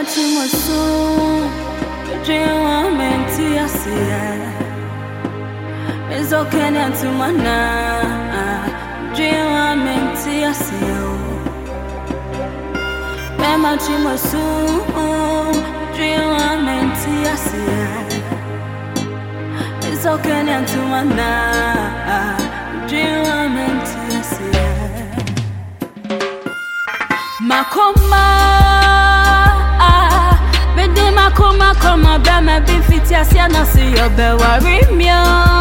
to my soul, dream I'm empty, I see it's okay not to my night. Dream I'm empty, I see you. Mama to my soul, dream I'm empty, I see it's okay not to my night. Dream I'm empty, I see Makoma, bede makoma koma be me be fiti asia na see your be worry me.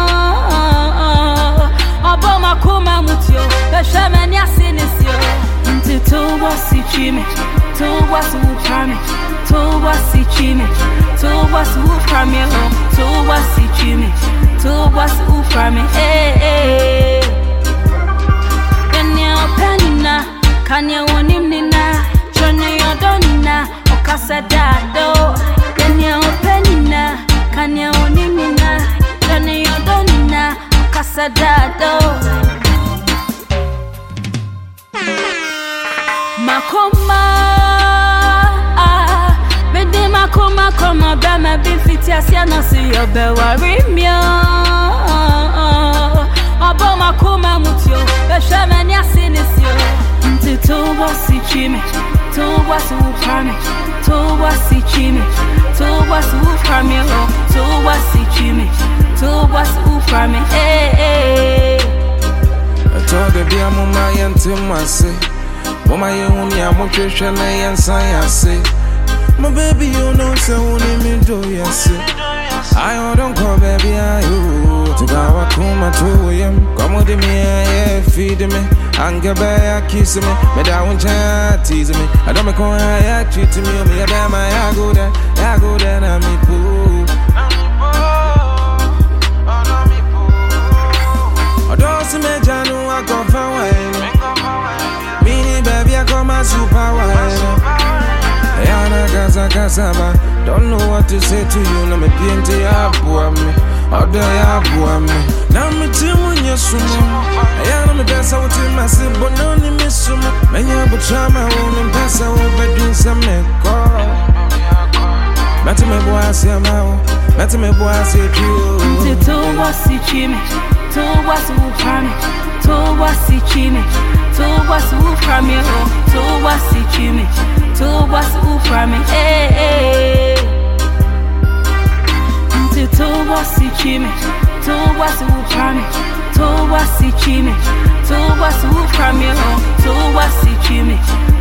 Obo makoma mutio, be hwe me ni ase ni sio. Nti to wasi chime, to wasi uchame, to wasi chime, to wasi uchame, to wasi chime, to wasi uchame. Eh. Enya penina, kanya wonim nina, chone yodonina, okasa dado. Enya penina, kanya wonim nina, chone yodonina, okasa dado. Makoma, bede makoma koma be me be fiti asia na see your be worry me. Obo makoma mutio, be hwe me ni ase ni sio. Nti to wasi chime, to wasi uchame, to wasi chime, to wasi uchame, to wasi chime, to wasi uchame. Eh. I told the dear mama yanti mase. Mama you me am chwe na yansa yase. My baby you know say woni me do yase. I don't call baby ayo. To go akuma to yem. Come with me yeah feed me. Anga ba kiss me. Me da won chat tease me. I don't me call ya treat me. Me da my ya go there na me poo. I don't see me janu I go for wine. Baby, I call my super wine. Yana Gaza, don't know what to say to you. No me piente ya buame, odo ya buame. Na me timu nyesumo. Yana me pesa uti masi bono ni misumo. Menya buchama me pesa ubedun sameko. Mati me boasi amao, mati me boasi tu. Nti to wasi chime, to wasi uchame, to wasi chime. To wasi uframe, to wasi chime, to wasi uframe. Eh. Nti to wasi chime, to wasi uframe, to wasi chime, to wasi uframe, to wasi chime,